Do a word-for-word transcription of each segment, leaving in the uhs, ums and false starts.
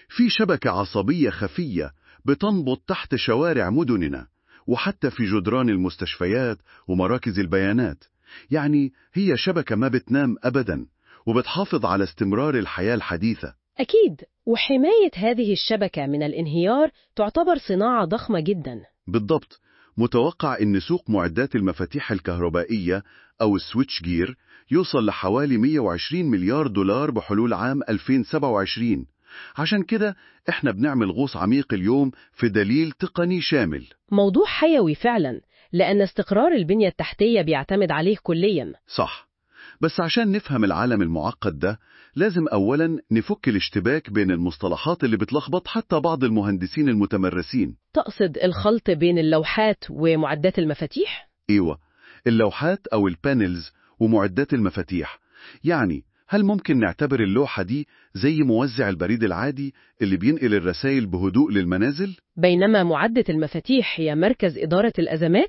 في شبكة عصبية خفية بتنبض تحت شوارع مدننا، وحتى في جدران المستشفيات ومراكز البيانات. يعني هي شبكة ما بتنام أبدا، وبتحافظ على استمرار الحياة الحديثة. أكيد، وحماية هذه الشبكة من الانهيار تعتبر صناعة ضخمة جدا. بالضبط. متوقع أن سوق معدات المفاتيح الكهربائية أو السويتش جير يوصل لحوالي مئة وعشرين مليار دولار بحلول عام ألفين وسبعة وعشرين. عشان كده إحنا بنعمل غوص عميق اليوم في دليل تقني شامل. موضوع حيوي فعلا، لأن استقرار البنية التحتية بيعتمد عليه كليا. صح. بس عشان نفهم العالم المعقد ده، لازم أولا نفك الاشتباك بين المصطلحات اللي بتلخبط حتى بعض المهندسين المتمرسين. تقصد الخلط بين اللوحات ومعدات المفاتيح؟ ايوه، اللوحات او البانلز ومعدات المفاتيح. يعني هل ممكن نعتبر اللوحة دي زي موزع البريد العادي اللي بينقل الرسائل بهدوء للمنازل؟ بينما معدة المفاتيح هي مركز إدارة الأزمات؟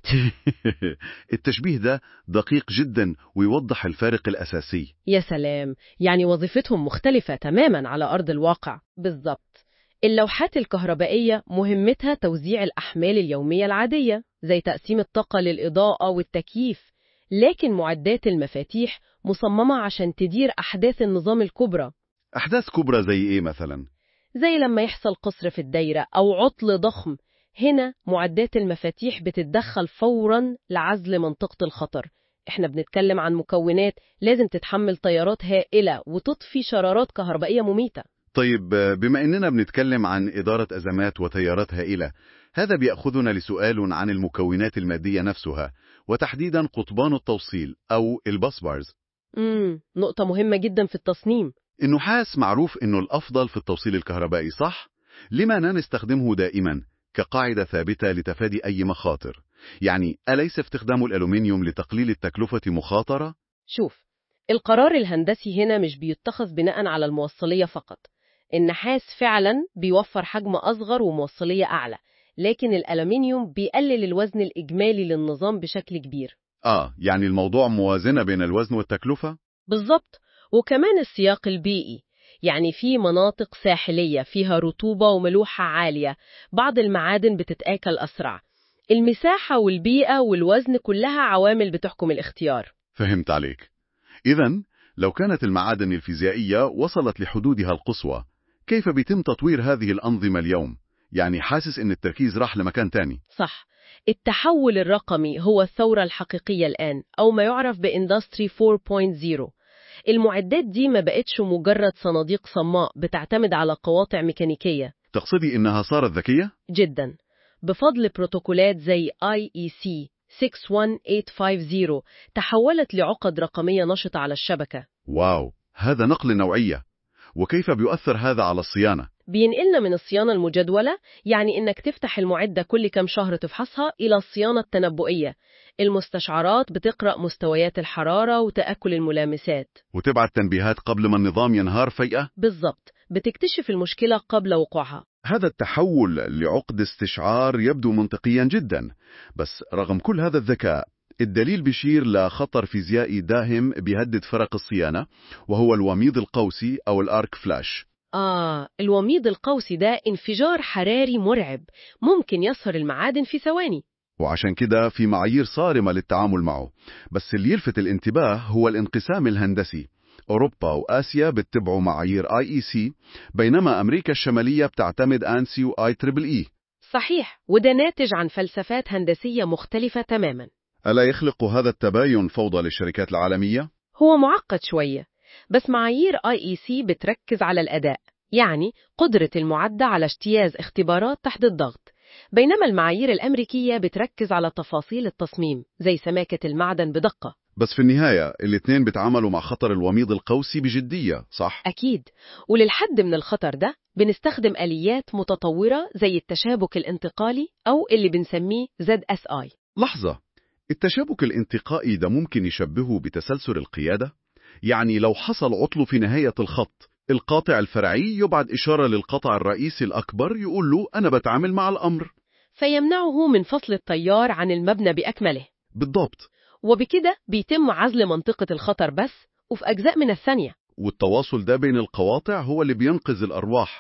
التشبيه ده دقيق جدا ويوضح الفارق الأساسي. يا سلام، يعني وظيفتهم مختلفة تماما على أرض الواقع. بالضبط. اللوحات الكهربائية مهمتها توزيع الأحمال اليومية العادية زي تقسيم الطاقة للإضاءة والتكييف، لكن معدات المفاتيح مصممة عشان تدير أحداث النظام الكبرى. أحداث كبرى زي إيه مثلا؟ زي لما يحصل قصر في الدايرة أو عطل ضخم، هنا معدات المفاتيح بتتدخل فوراً لعزل منطقة الخطر. إحنا بنتكلم عن مكونات لازم تتحمل تيارات هائلة وتطفي شرارات كهربائية مميتة. طيب، بما إننا بنتكلم عن إدارة أزمات وتيارات هائلة، هذا بيأخذنا لسؤال عن المكونات المادية نفسها، وتحديدا قطبان التوصيل أو الباسبارز. امم نقطة مهمة جدا في التصميم. النحاس معروف إنه الأفضل في التوصيل الكهربائي، صح؟ لما لا نستخدمه دائما كقاعدة ثابتة لتفادي أي مخاطر؟ يعني أليس استخدام الألومنيوم لتقليل التكلفة مخاطرة؟ شوف، القرار الهندسي هنا مش بيتخذ بناء على الموصلية فقط. النحاس فعلا بيوفر حجم أصغر وموصلية أعلى، لكن الألومنيوم بيقلل الوزن الإجمالي للنظام بشكل كبير. آه، يعني الموضوع موازنة بين الوزن والتكلفة؟ بالضبط. وكمان السياق البيئي، يعني في مناطق ساحلية فيها رطوبة وملوحة عالية، بعض المعادن بتتآكل أسرع. المساحة والبيئة والوزن كلها عوامل بتحكم الاختيار. فهمت عليك. إذن لو كانت المعادن الفيزيائية وصلت لحدودها القصوى، كيف بيتم تطوير هذه الأنظمة اليوم؟ يعني حاسس إن التركيز راح لمكان تاني. صح. التحول الرقمي هو الثورة الحقيقية الآن، أو ما يعرف بإندستري فور بوينت زيرو. المعدات دي ما بقتش مجرد صناديق صماء بتعتمد على قواطع ميكانيكية. تقصدي إنها صارت ذكية؟ جدا. بفضل بروتوكولات زي آي إي سي ستة واحد ثمانية خمسة صفر تحولت لعقد رقمية نشطة على الشبكة. واو، هذا نقل نوعية. وكيف بيؤثر هذا على الصيانة؟ بينقلنا من الصيانة المجدولة، يعني إنك تفتح المعدة كل كم شهر تفحصها، إلى الصيانة التنبؤية. المستشعرات بتقرأ مستويات الحرارة وتأكل الملامسات، وتبعت تنبيهات قبل ما النظام ينهار فجأة؟ بالضبط، بتكتشف المشكلة قبل وقوعها. هذا التحول لعقد استشعار يبدو منطقيا جدا، بس رغم كل هذا الذكاء، الدليل بيشير لخطر فيزيائي داهم بيهدد فرق الصيانة، وهو الوميض القوسي أو الآرك فلاش. آه، الوميض القوسي ده انفجار حراري مرعب، ممكن يصهر المعادن في ثواني. وعشان كده في معايير صارمة للتعامل معه. بس اللي يلفت الانتباه هو الانقسام الهندسي. أوروبا وآسيا بتتبعوا معايير آي إي سي، بينما أمريكا الشمالية بتعتمد أنسي وآي تريبل إي. صحيح، وده ناتج عن فلسفات هندسية مختلفة تماما. ألا يخلق هذا التباين فوضى للشركات العالمية؟ هو معقد شوية، بس معايير آي إي سي بتركز على الأداء، يعني قدرة المعدة على اجتياز اختبارات تحت الضغط، بينما المعايير الأمريكية بتركز على تفاصيل التصميم زي سماكة المعدن بدقة. بس في النهاية الاثنين بيتعاملوا مع خطر الوميض القوسي بجدية، صح؟ أكيد، وللحد من الخطر ده بنستخدم آليات متطورة زي التشابك الانتقالي أو اللي بنسميه زد إس آي. لحظة، التشابك الانتقائي ده ممكن يشبهه بتسلسل القيادة؟ يعني لو حصل عطل في نهاية الخط، القاطع الفرعي يبعت إشارة للقطع الرئيسي الأكبر يقول له أنا بتعامل مع الأمر، فيمنعه من فصل التيار عن المبنى بأكمله. بالضبط. وبكده بيتم عزل منطقة الخطر بس، وفي أجزاء من الثانية. والتواصل ده بين القواطع هو اللي بينقذ الأرواح.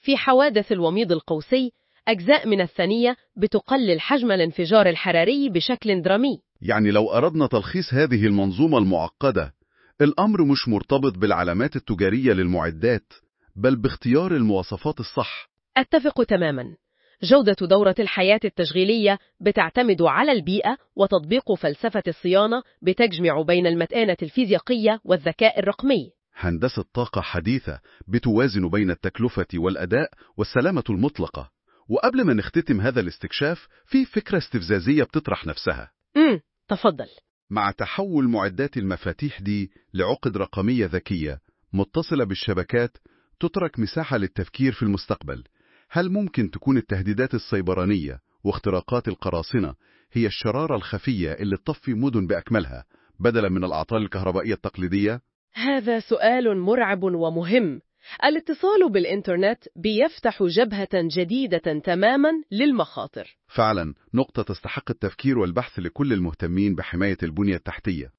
في حوادث الوميض القوسي أجزاء من الثانية بتقلل حجم الانفجار الحراري بشكل درامي. يعني لو أردنا تلخيص هذه المنظومة المعقدة، الأمر مش مرتبط بالعلامات التجارية للمعدات، بل باختيار المواصفات الصح. أتفق تماما. جودة دورة الحياة التشغيلية بتعتمد على البيئة، وتطبيق فلسفة الصيانة بتجمع بين المتانة الفيزيائية والذكاء الرقمي. هندسة طاقة حديثة بتوازن بين التكلفة والأداء والسلامة المطلقة. وقبل ما نختتم هذا الاستكشاف، في فكرة استفزازية بتطرح نفسها. امم تفضل. مع تحول معدات المفاتيح دي لعقد رقمية ذكية متصلة بالشبكات، تترك مساحة للتفكير في المستقبل. هل ممكن تكون التهديدات السيبرانية واختراقات القراصنة هي الشرارة الخفية اللي تطفي مدن بأكملها بدلا من الأعطال الكهربائية التقليدية؟ هذا سؤال مرعب ومهم. الاتصال بالإنترنت بيفتح جبهة جديدة تماما للمخاطر. فعلا نقطة تستحق التفكير والبحث لكل المهتمين بحماية البنية التحتية.